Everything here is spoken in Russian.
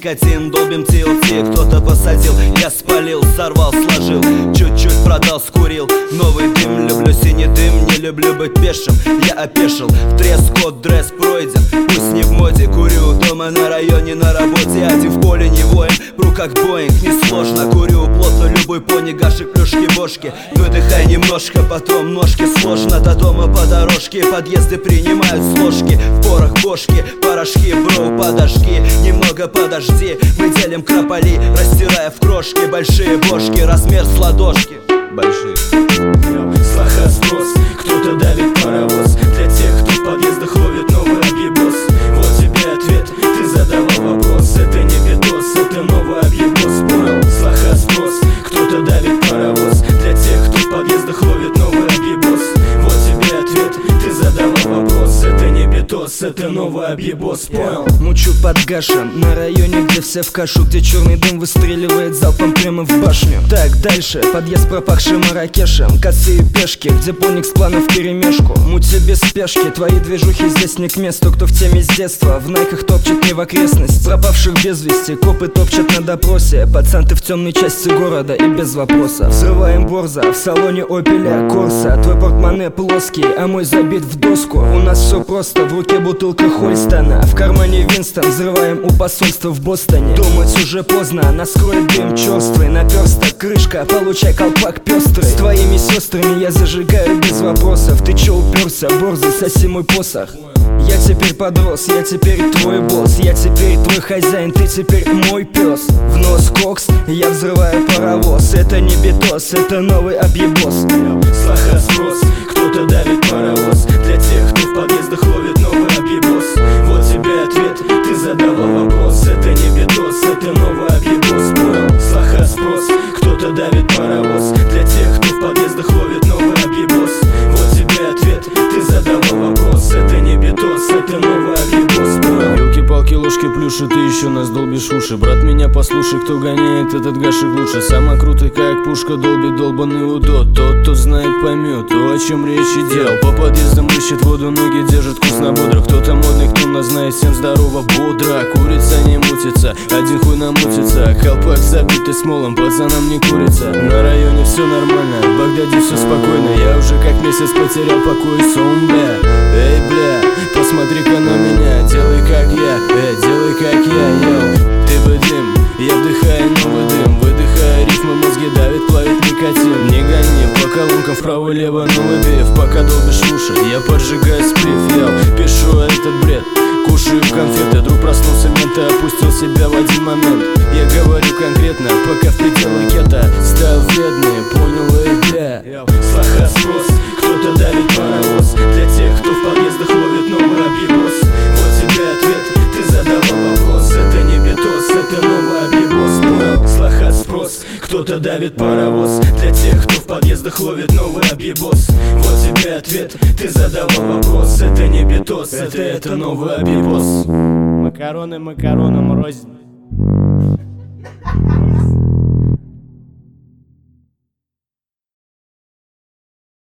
никотин, долбим TLT. Кто-то посадил, я спалил, сорвал, сложил, чуть-чуть продал, скурил. Новый дым, люблю синий дым, не люблю быть пешим. Я опешил, дресс-код, дресс пройден, пусть не в моде. Курю дома, на районе, на работе, один в поле не воин. Пру как Боинг, несложно, курю плотно, любой пони, гаши, плюшки, бошки. Выдыхай немножко, потом ножки, сложно до дома по дорожке. Подъезды принимают сложки, в порох бошки, порошки, бро, подожги, немного подожди. Мы делим крополи, растирая в крошки. Большие бошки, размер с ладошки. Большие. Слаха спрос, кто-то давит паровоз. Для тех, кто в подъездах ловит новый объебос. Вот тебе ответ, ты задавал вопрос. Это не видос, это новый объебос, понял? Слаха спрос, кто-то давит паровоз. Для тех, кто в подъездах ловит новый объебос. Вот тебе ответ, ты задавал вопрос. Это не битос, это новый объебос, понял? Мучу под гашем, на районе, где все в кашу, где черный дым выстреливает залпом прямо в башню. Так, дальше, подъезд пропахший Маракешем, косые пешки, где поник с планов вперемешку. Мути без спешки, твои движухи здесь не к месту. Кто в теме с детства, в найках топчет не в окрестность. Пропавших без вести, копы топчат на допросе. Пацан, ты в темной части города и без вопроса. Взрываем борза, в салоне Опеля Корса. Твой портмоне плоский, а мой забит в доску. У нас все просто, в руке бутылка Хольстона, в кармане Винстон, взрываем у посольства в Бостоне. Думать уже поздно, нас кроет дым черствый. Наперсток, крышка, получай колпак пестрый. С твоими сестрами я зажигаю без вопросов. Ты че уперся, борзый, соси мой посох. Я теперь подрос, я теперь твой босс. Я теперь твой хозяин, ты теперь мой пес. В нос кокс, я взрываю паровоз. Это не битос, это новый объебос. Слаха спрос, кто-то давит паровоз. Для тех, кто в подъездах ловит новый объебос. Вот тебе ответ, ты задавал вопрос. Это не битос, это новый объебос, понял? Слаха спрос, кто-то давит паровоз. Для тех, кто в подъездах ловит новый объебос. Вот тебе ответ, ты задавал вопрос. Это не битос, это новый объебос, понял? Елки-палки, ложки плюши, ты еще нас долбишь уши. Брат, меня послушай, кто гоняет этот гашик лучше. Самый крутый, как пушка, долбит долбаный удот. Тот, кто знает, поймет то, о чем речь идет. По подъездам ищет воду, ноги держит вкусно бодро. Кто-то модный, кто нас знает, всем здорово, бодро. Курица не мутится, один хуй намутится. Колпак забитый смолом, пацанам не курица. На районе все нормально, в Багдаде все спокойно. Я уже как месяц потерял покой и сон, бля. Эй, бля, посмотри-ка на меня, делай как я, делай как я, йоу. Ты бы дым, я вдыхаю новый дым. Выдыхая рифмы, мозги давит, плавит никотин. Не гони по колонкам вправо-лево, новый биф. Пока долбишь уши, я поджигаю сплив, йоу. Пишу этот бред, кушаю конфеты. Друг проснулся, мента опустил себя в один момент. Я говорю конкретно, пока в пределах гетто. Стайл вредный, понял, эй, бля. Слаха спрос, кто-то давит паровоз. Для тех, кто в подъездах ловит новый объебос. Вот тебе ответ, ты задавал вопрос. Это не битос, это новый объебос, понял? Слаха спрос, кто-то давит паровоз. Для тех, кто в подъездах ловит новый объебос. Вот тебе ответ, ты задавал вопрос. Это не битос, это новый объебос. Макароны макаронам рознь.